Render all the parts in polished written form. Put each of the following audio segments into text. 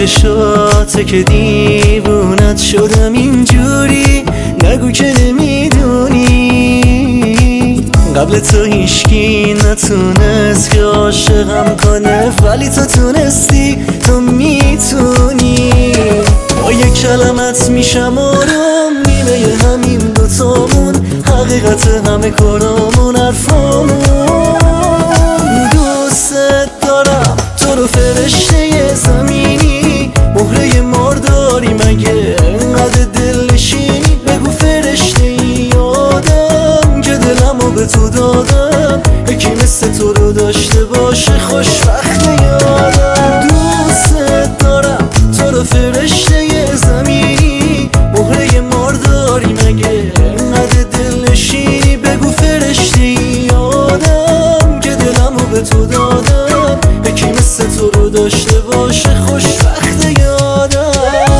چشاته که دیوونت شدم اینجوری، نگو که نمیدونی قبل تو هیچکی نتونست که عاشقم کنه، ولی تو تونستی، تو میتونی. با یک کلمت میشم آروم، نیمه همین دوتامون، حقیقت همه کارامون، حرفامون. دوست دارم تو رو فرشته زمینی، مهره مارداری مگه انقدر دل نشینی؟ بگو فرشته ای آدم که دلمو به تو دادم، یکی مثل تو رو داشته باشه خوشبخت یادم. دوست دارم تو رو فرشته زمینی، مهره مارداری مگه انقدر دل نشینی؟ بگو فرشته ای آدم که دلمو به تو دادم، یکی مثل تو رو داشته باشه خوشبخت یادم.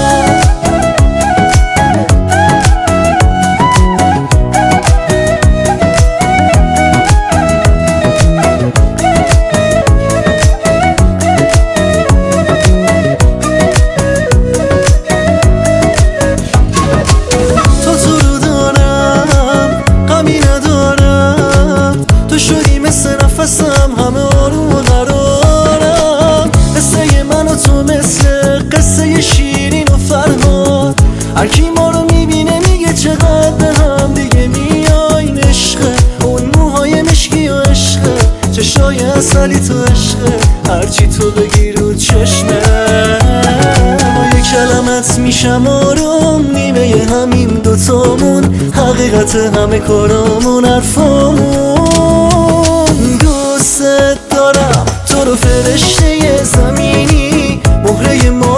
نفسم همه آروم و قرارم، قصه من و تو مثل قصه شیرین و فرهاد. هرکی ما رو میبینه میگه چقدر به هم دیگه میایم، عشقه اون موهای مشکی و عشقه، چشای اصلی تو عشقه، هرچی تو بگی رو چشمه. با یک کلمت میشم آروم، نیمه همین دوتامون، حقیقت همه کارامون، حرفامون. دوست دارم تو رو فرشته زمینی، مهره